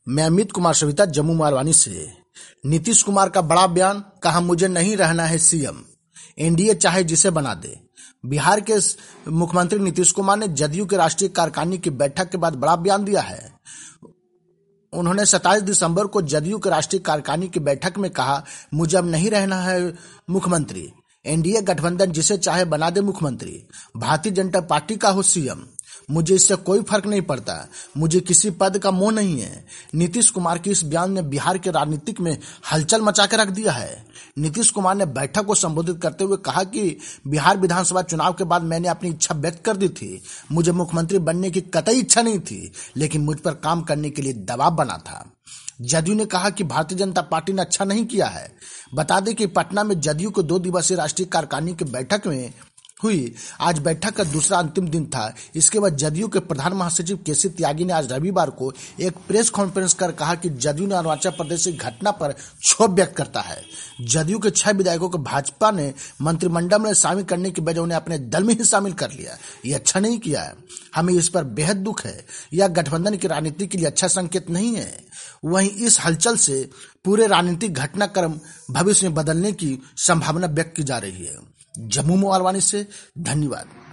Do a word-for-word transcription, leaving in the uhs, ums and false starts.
मैं अमित कुमार सविता जम्मू मारवानी से। नीतीश कुमार का बड़ा बयान, कहा मुझे नहीं रहना है सीएम, एनडीए चाहे जिसे बना दे। बिहार के मुख्यमंत्री नीतीश कुमार ने जदयू के राष्ट्रीय कार्यकारिणी की बैठक के बाद बड़ा बयान दिया है। उन्होंने सत्ताईस दिसंबर को जदयू के राष्ट्रीय कार्यकारिणी की बैठक में कहा, मुझे अब नहीं रहना है मुख्यमंत्री, एनडीए गठबंधन जिसे चाहे बना दे मुख्यमंत्री, भारतीय जनता पार्टी का हो सीएम, मुझे इससे कोई फर्क नहीं पड़ता, मुझे किसी पद का मोह नहीं है। नीतीश कुमार के इस बयान ने बिहार के राजनीतिक में हलचल मचा के रख दिया है। नीतीश कुमार ने बैठक को संबोधित करते हुए कहा कि बिहार विधानसभा चुनाव के बाद मैंने अपनी इच्छा व्यक्त कर दी थी। मुझे मुख्यमंत्री बनने की कतई इच्छा नहीं थी, लेकिन मुझ पर काम करने के लिए दबाव बना था। जदयू ने कहा कि भारतीय जनता पार्टी ने अच्छा नहीं किया है। बता दें कि पटना में जदयू को दो दिवसीय राष्ट्रीय कार्यकारिणी की बैठक में हुई। आज बैठक का दूसरा अंतिम दिन था। इसके बाद जदयू के प्रधान महासचिव केसी त्यागी ने आज रविवार को एक प्रेस कॉन्फ्रेंस कर कहा कि जदयू ने अरुणाचल प्रदेश की घटना पर क्षोभ व्यक्त करता है। जदयू के छह विधायकों को भाजपा ने मंत्रिमंडल में शामिल करने की बजाय उन्हें अपने दल में ही शामिल कर लिया। ये अच्छा नहीं किया है, हमें इस पर बेहद दुख है। यह गठबंधन की राजनीति के लिए अच्छा संकेत नहीं है। वहीं इस हलचल से पूरे राजनीतिक घटनाक्रम भविष्य में बदलने की संभावना व्यक्त की जा रही है। जम्मू मारवानी से धन्यवाद।